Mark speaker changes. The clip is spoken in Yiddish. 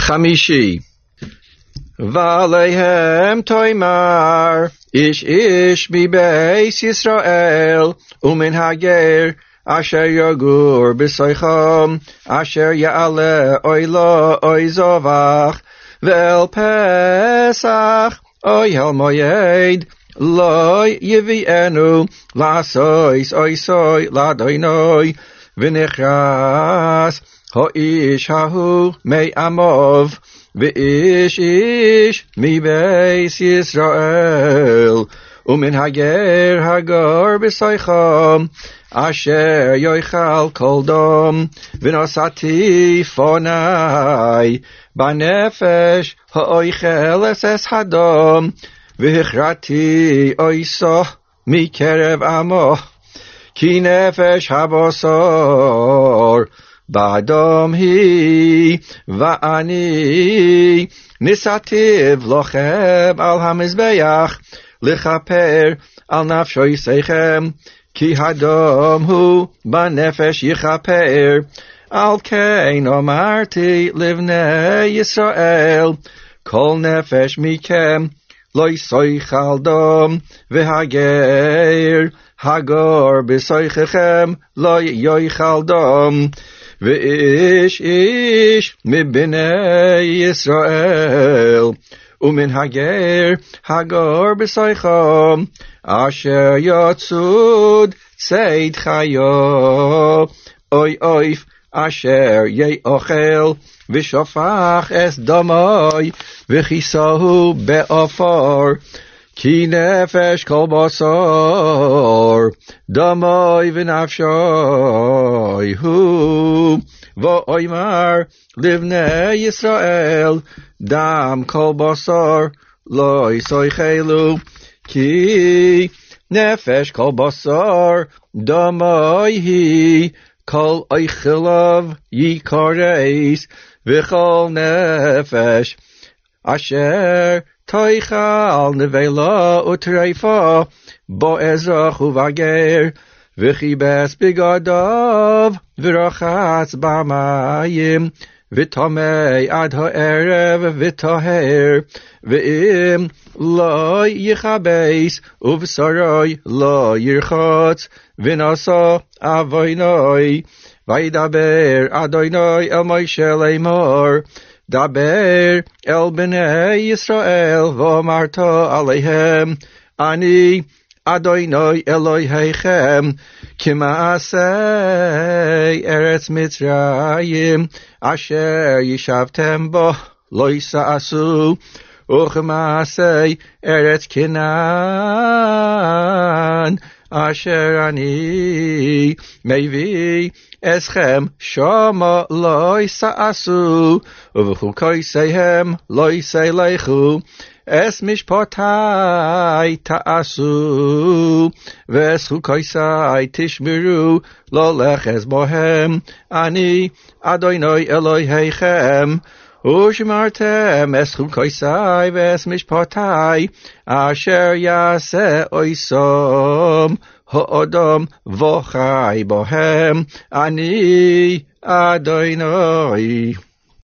Speaker 1: חמישי. ועליהם תאמר איש איש מבית ישראל ומן הגר אשר יגור בסויכם אשר יעלה אוי לו אוי זובח ואל פסח אוי אל מועד לא יביאנו לעשויס אוי סוי לאדוני ונכרס האיש ההוא מעמוב ואיש איש מבית ישראל ומן הגר הגר בסויכם אשר יאכל כל דם ונשאתי פני בנפש האוכלת את הדם והכרעתי אויסו מקרב עמו כי נפש הבשר באדם היא ואני נשאתיו לכם על המזבח לכפר על נפשותיכם כי הדם הוא בנפש יכפר על כן אמרתי לבני ישראל כל נפש מכם לא יאכל דם והגר הגר בסויככם לא יאכל דם ואיש איש מבני ישראל ומן הגר הגר בסויכם אשר יצוד ציד חיו אוי אויף אשר יאכל ושפך את דמי וכיסהו באפר כי נפש כל בשר דמי ונפשי הוא ואומר לבני ישראל דם כל בשר לא יאכלו כי נפש כל בשר דמי היא כל אוכליו יקרס וכל נפש אשר תאכל נבלה וטרפה בו אזרח ובגר וכיבס בגדיו ורחץ במים וטמא עד הערב וטהר ואם לא יכבס ובשרי לא ירחץ ונשא אדוני וידבר אדוני אל משה לאמור דבר אל בני ישראל ואמרת עליהם אני אדוני אלוהיכם כמעשה ארץ מצרים אשר ישבתם בו לא יעשו וכמעשה ארץ כנען אשר אני מביא אתכם שמה לא יעשו ובחוקיהם לא יסלחו את משפטי תעשו ואת חוקי תשמרו לא לכס בהם אני אדוני אלוהיכם ושמרתם את חוקי ואת משפטי אשר יעשה אויסם האדם וחי בהם אני אדוני